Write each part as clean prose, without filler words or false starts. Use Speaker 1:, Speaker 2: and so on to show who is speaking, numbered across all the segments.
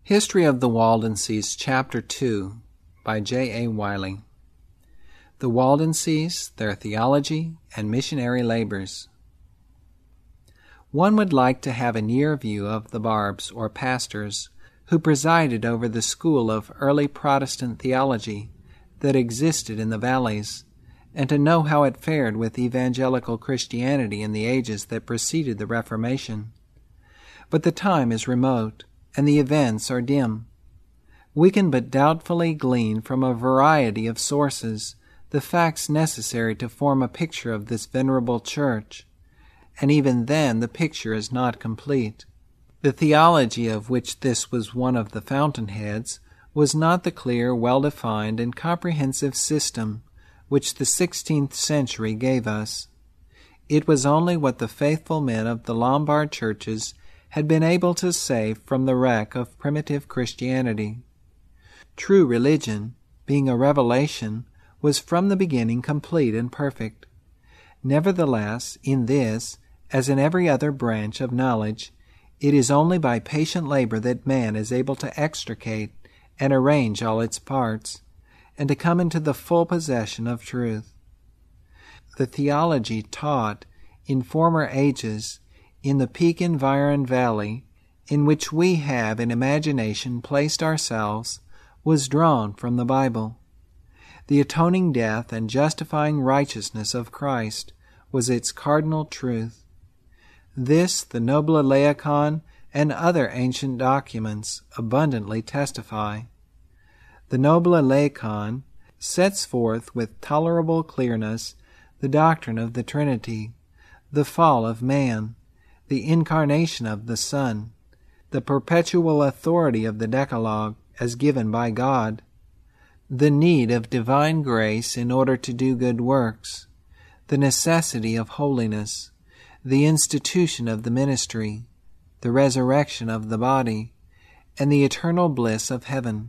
Speaker 1: History of the Waldenses, Chapter 2, by J. A. Wiley. The Waldenses, Their Theology, and Missionary Labors. One would like to have a near view of the barbs, or pastors, who presided over the school of early Protestant theology that existed in the valleys, and to know how it fared with evangelical Christianity in the ages that preceded the Reformation. But the time is remote, and the events are dim. We can but doubtfully glean from a variety of sources the facts necessary to form a picture of this venerable church, and even then the picture is not complete. The theology of which this was one of the fountainheads was not the clear, well-defined, and comprehensive system which the 16th century gave us. It was only what the faithful men of the Lombard churches had been able to save from the wreck of primitive Christianity. True religion, being a revelation, was from the beginning complete and perfect. Nevertheless, in this, as in every other branch of knowledge, it is only by patient labor that man is able to extricate and arrange all its parts, and to come into the full possession of truth. The theology taught in former ages in the peak-environed valley in which we have in imagination placed ourselves was drawn from the Bible. The atoning death and justifying righteousness of Christ was its cardinal truth. This the Nobile Laicon and other ancient documents abundantly testify. The Nobile Laicon sets forth with tolerable clearness the doctrine of the Trinity, the fall of man, the incarnation of the Son, the perpetual authority of the Decalogue as given by God, the need of divine grace in order to do good works, the necessity of holiness, the institution of the ministry, the resurrection of the body, and the eternal bliss of heaven.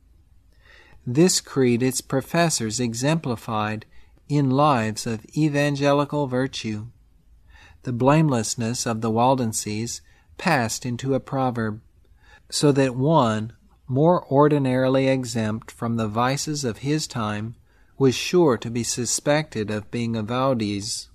Speaker 1: This creed its professors exemplified in lives of evangelical virtue. The blamelessness of the Waldenses passed into a proverb, so that one, more ordinarily exempt from the vices of his time, was sure to be suspected of being a Valdese.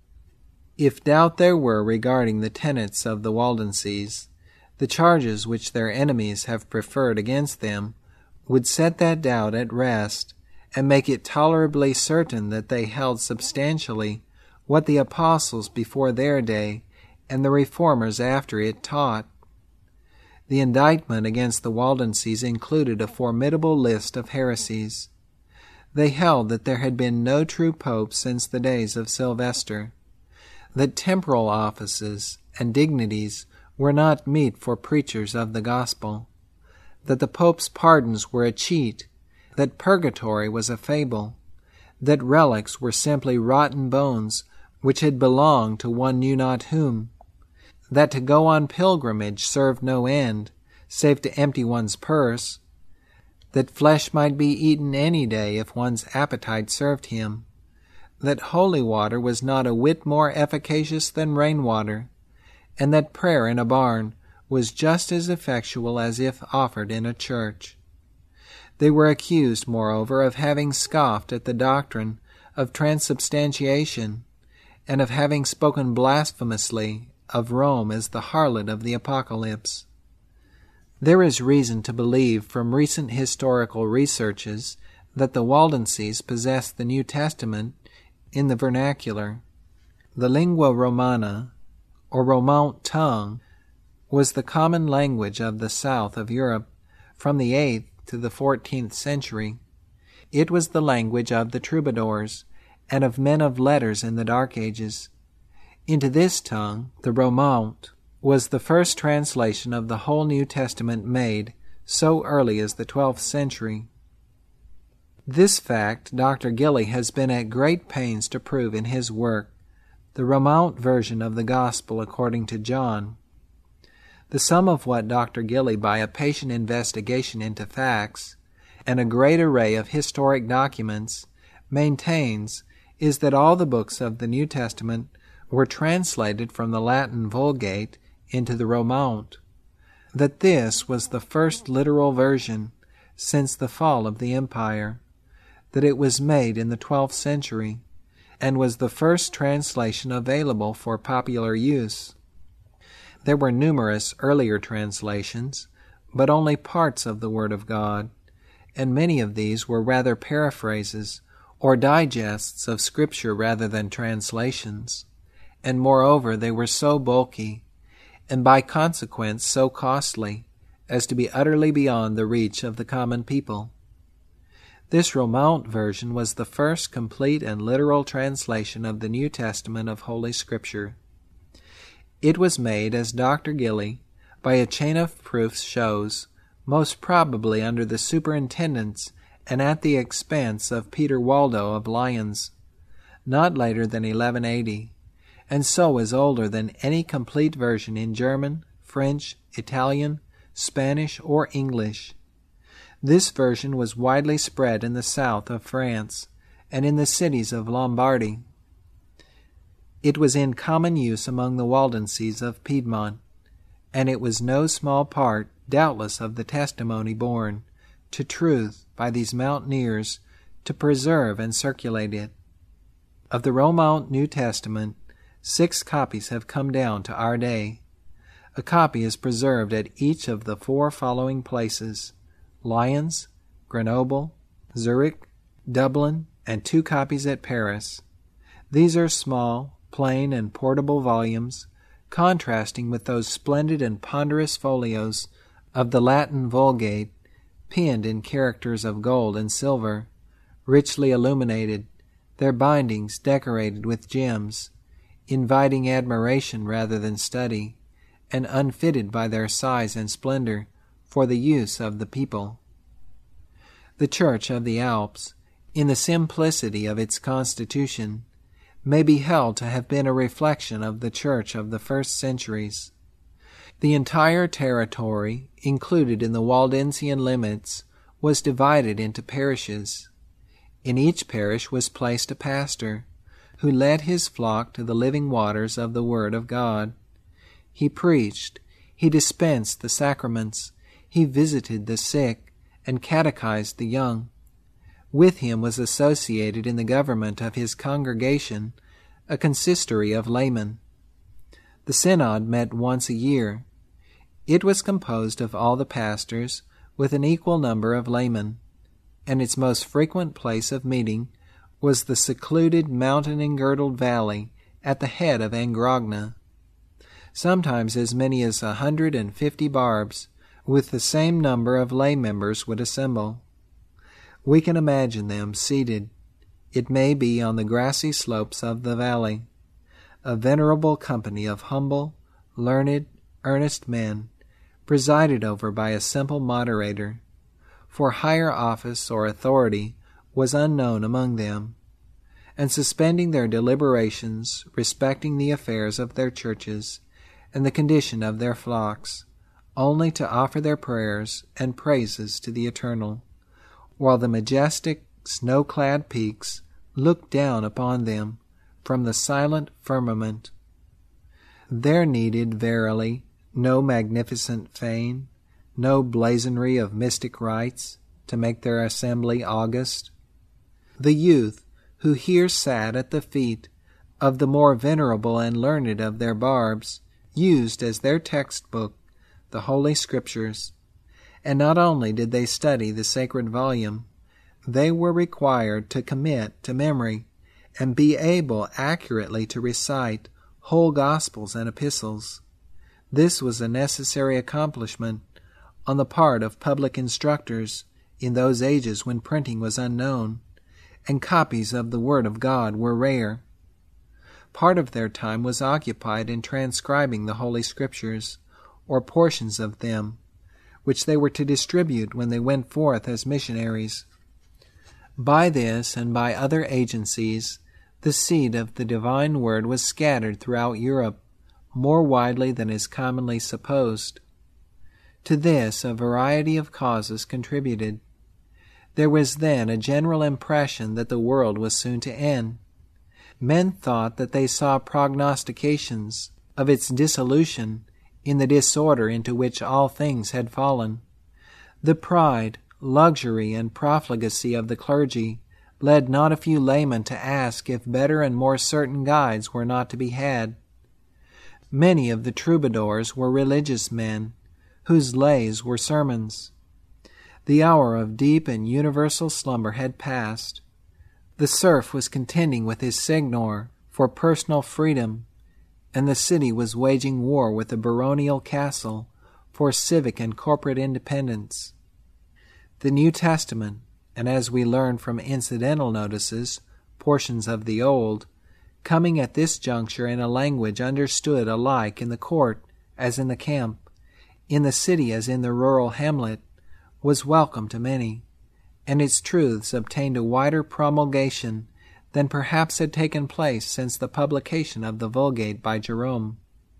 Speaker 1: If doubt there were regarding the tenets of the Waldenses, the charges which their enemies have preferred against them would set that doubt at rest, and make it tolerably certain that they held substantially what the apostles before their day and the reformers after it taught. The indictment against the Waldenses included a formidable list of heresies. They held that there had been no true pope since the days of Sylvester, that temporal offices and dignities were not meet for preachers of the gospel, that the pope's pardons were a cheat, that purgatory was a fable, that relics were simply rotten bones which had belonged to one knew not whom, that to go on pilgrimage served no end, save to empty one's purse, that flesh might be eaten any day if one's appetite served him, that holy water was not a whit more efficacious than rainwater, and that prayer in a barn was just as effectual as if offered in a church. They were accused, moreover, of having scoffed at the doctrine of transubstantiation, and of having spoken blasphemously of Rome as the harlot of the Apocalypse. There is reason to believe from recent historical researches that the Waldenses possessed the New Testament in the vernacular. The lingua romana, or Romaunt tongue, was the common language of the south of Europe from the 8th to the 14th century. It was the language of the troubadours and of men of letters in the Dark Ages. Into this tongue, the Romaunt, was the first translation of the whole New Testament made so early as the 12th century. This fact Dr. Gilly has been at great pains to prove in his work, The Romaunt Version of the Gospel according to John. The sum of what Dr. Gilly, by a patient investigation into facts and a great array of historic documents, maintains is that all the books of the New Testament were translated from the Latin Vulgate into the Romaunt. that this was the first literal version since the fall of the empire, that it was made in the 12th century, and was the first translation available for popular use. There were numerous earlier translations, but only parts of the Word of God, and many of these were rather paraphrases or digests of Scripture rather than translations, and moreover they were so bulky, and by consequence so costly, as to be utterly beyond the reach of the common people. This Romaunt version was the first complete and literal translation of the New Testament of Holy Scripture. It was made, as Dr. Gilly, by a chain of proofs shows, most probably under the superintendence and at the expense of Peter Waldo of Lyons, not later than 1180, and so is older than any complete version in German, French, Italian, Spanish, or English. This version was widely spread in the south of France and in the cities of Lombardy. It was in common use among the Waldenses of Piedmont, and it was no small part, doubtless, of the testimony borne to truth by these mountaineers to preserve and circulate it. Of the Romaunt New Testament, 6 copies have come down to our day. A copy is preserved at each of the 4 following places: Lyons, Grenoble, Zurich, Dublin, and 2 copies at Paris. These are small, plain, and portable volumes, contrasting with those splendid and ponderous folios of the Latin Vulgate, pinned in characters of gold and silver, richly illuminated, their bindings decorated with gems, inviting admiration rather than study, and unfitted by their size and splendor for the use of the people. The Church of the Alps, in the simplicity of its constitution, may be held to have been a reflection of the Church of the first centuries. The entire territory included in the Waldensian limits was divided into parishes. In each parish was placed a pastor, who led his flock to the living waters of the Word of God. He preached, he dispensed the sacraments, he visited the sick, and catechized the young. With him was associated in the government of his congregation a consistory of laymen. The synod met once a year. It was composed of all the pastors, with an equal number of laymen, and its most frequent place of meeting was the secluded mountain-engirdled valley at the head of Angrogna. Sometimes as many as 150 barbs, with the same number of lay members, would assemble. We can imagine them seated, it may be on the grassy slopes of the valley, a venerable company of humble, learned, earnest men, presided over by a simple moderator, for higher office or authority was unknown among them, and suspending their deliberations respecting the affairs of their churches and the condition of their flocks, only to offer their prayers and praises to the Eternal, while the majestic, snow-clad peaks looked down upon them from the silent firmament. There needed, verily, no magnificent fane, no blazonry of mystic rites, to make their assembly august. The youth who here sat at the feet of the more venerable and learned of their barbs used as their textbook the Holy Scriptures, and not only did they study the sacred volume, they were required to commit to memory and be able accurately to recite whole Gospels and epistles. This was a necessary accomplishment on the part of public instructors in those ages when printing was unknown, and copies of the Word of God were rare. Part of their time was occupied in transcribing the Holy Scriptures, or portions of them, which they were to distribute when they went forth as missionaries. By this and by other agencies, the seed of the divine word was scattered throughout Europe more widely than is commonly supposed. To this a variety of causes contributed. There was then a general impression that the world was soon to end. Men thought that they saw prognostications of its dissolution in the disorder into which all things had fallen. The pride, luxury, and profligacy of the clergy led not a few laymen to ask if better and more certain guides were not to be had. Many of the troubadours were religious men, whose lays were sermons. The hour of deep and universal slumber had passed. The serf was contending with his seigneur for personal freedom, and the city was waging war with the baronial castle for civic and corporate independence. The New Testament, and as we learn from incidental notices, portions of the Old, coming at this juncture in a language understood alike in the court as in the camp, in the city as in the rural hamlet, was welcome to many, and its truths obtained a wider promulgation than perhaps had taken place since the publication of the Vulgate by Jerome.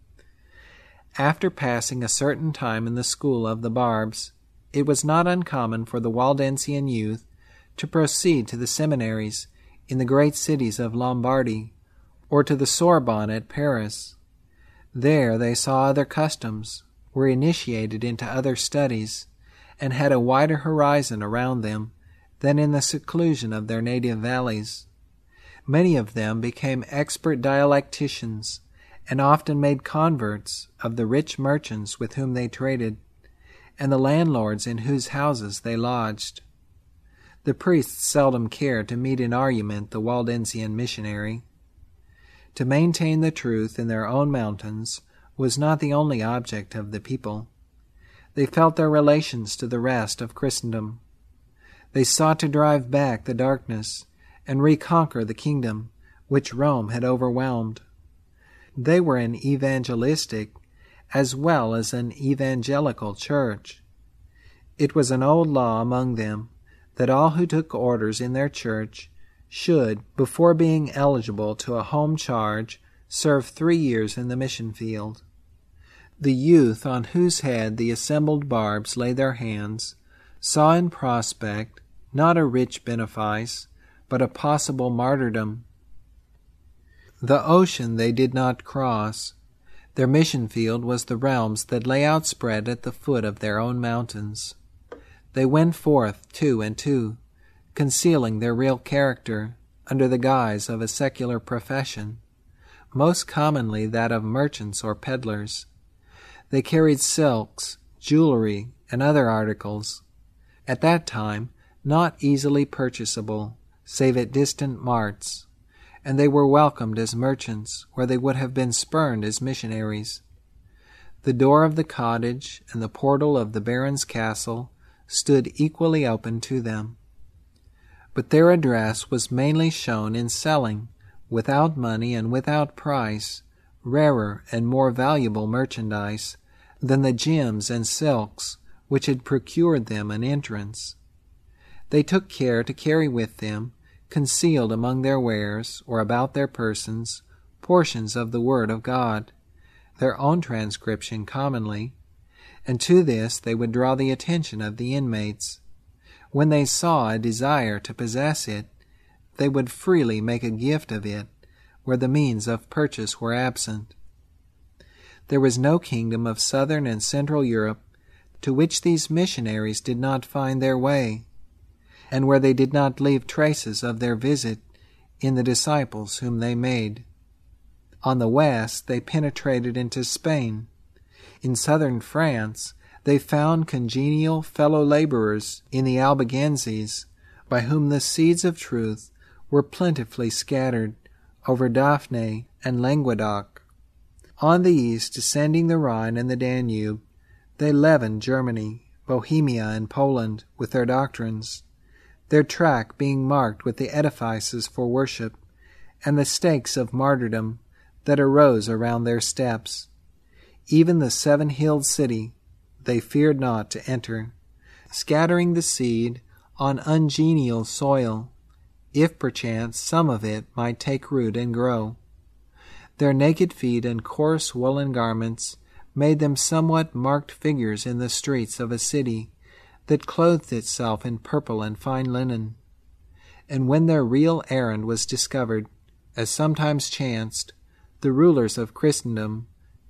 Speaker 1: After passing a certain time in the school of the Barbs, it was not uncommon for the Waldensian youth to proceed to the seminaries in the great cities of Lombardy, or to the Sorbonne at Paris. There they saw other customs, were initiated into other studies, and had a wider horizon around them than in the seclusion of their native valleys. Many of them became expert dialecticians, and often made converts of the rich merchants with whom they traded, and the landlords in whose houses they lodged. The priests seldom cared to meet in argument the Waldensian missionary. To maintain the truth in their own mountains was not the only object of the people. They felt their relations to the rest of Christendom. They sought to drive back the darkness and reconquer the kingdom which Rome had overwhelmed. They were an evangelistic as well as an evangelical church. It was an old law among them that all who took orders in their church should, before being eligible to a home charge, serve 3 years in the mission field. The youth on whose head the assembled Barbs laid their hands saw in prospect not a rich benefice, but a possible martyrdom. The ocean they did not cross. Their mission field was the realms that lay outspread at the foot of their own mountains. They went forth 2 and 2, concealing their real character under the guise of a secular profession, most commonly that of merchants or peddlers. They carried silks, jewelry, and other articles, at that time not easily purchasable, save at distant marts, and they were welcomed as merchants where they would have been spurned as missionaries. The door of the cottage and the portal of the baron's castle stood equally open to them. But their address was mainly shown in selling, without money and without price, rarer and more valuable merchandise than the gems and silks which had procured them an entrance. They took care to carry with them, concealed among their wares or about their persons, portions of the Word of God, their own transcription commonly, and to this they would draw the attention of the inmates. When they saw a desire to possess it, they would freely make a gift of it where the means of purchase were absent. There was no kingdom of southern and central Europe to which these missionaries did not find their way, and where they did not leave traces of their visit in the disciples whom they made. On the west they penetrated into Spain. In southern France they found congenial fellow-laborers in the Albigenses, by whom the seeds of truth were plentifully scattered over Daphne and Languedoc. On the east, descending the Rhine and the Danube, they leavened Germany, Bohemia, and Poland with their doctrines, their track being marked with the edifices for worship and the stakes of martyrdom that arose around their steps. Even the seven-hilled city they feared not to enter, scattering the seed on ungenial soil, if perchance some of it might take root and grow. Their naked feet and coarse woolen garments made them somewhat marked figures in the streets of a city that clothed itself in purple and fine linen. And when their real errand was discovered, as sometimes chanced, the rulers of Christendom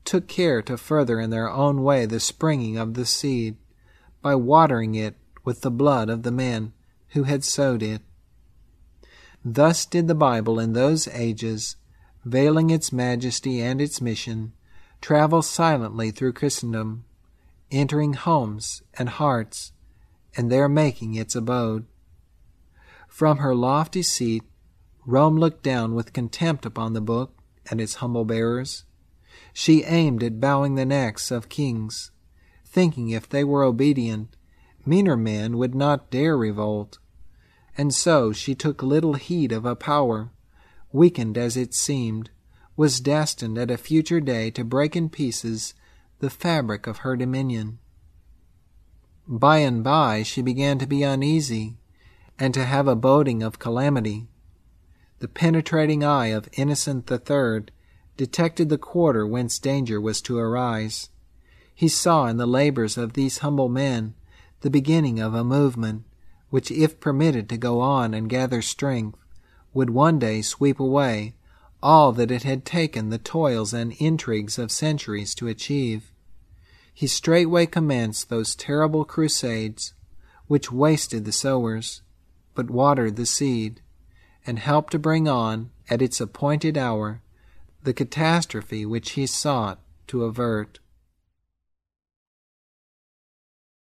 Speaker 1: took care to further in their own way the springing of the seed, by watering it with the blood of the men who had sowed it. Thus did the Bible in those ages, veiling its majesty and its mission, travel silently through Christendom, entering homes and hearts, and there making its abode. From her lofty seat, Rome looked down with contempt upon the book and its humble bearers. She aimed at bowing the necks of kings, thinking if they were obedient, meaner men would not dare revolt. And so she took little heed of a power, weakened as it seemed, was destined at a future day to break in pieces the fabric of her dominion. By and by she began to be uneasy, and to have a boding of calamity. The penetrating eye of Innocent III detected the quarter whence danger was to arise. He saw in the labors of these humble men the beginning of a movement which, if permitted to go on and gather strength, would one day sweep away all that it had taken the toils and intrigues of centuries to achieve. He straightway commenced those terrible crusades which wasted the sowers, but watered the seed, and helped to bring on, at its appointed hour, the catastrophe which he sought to avert.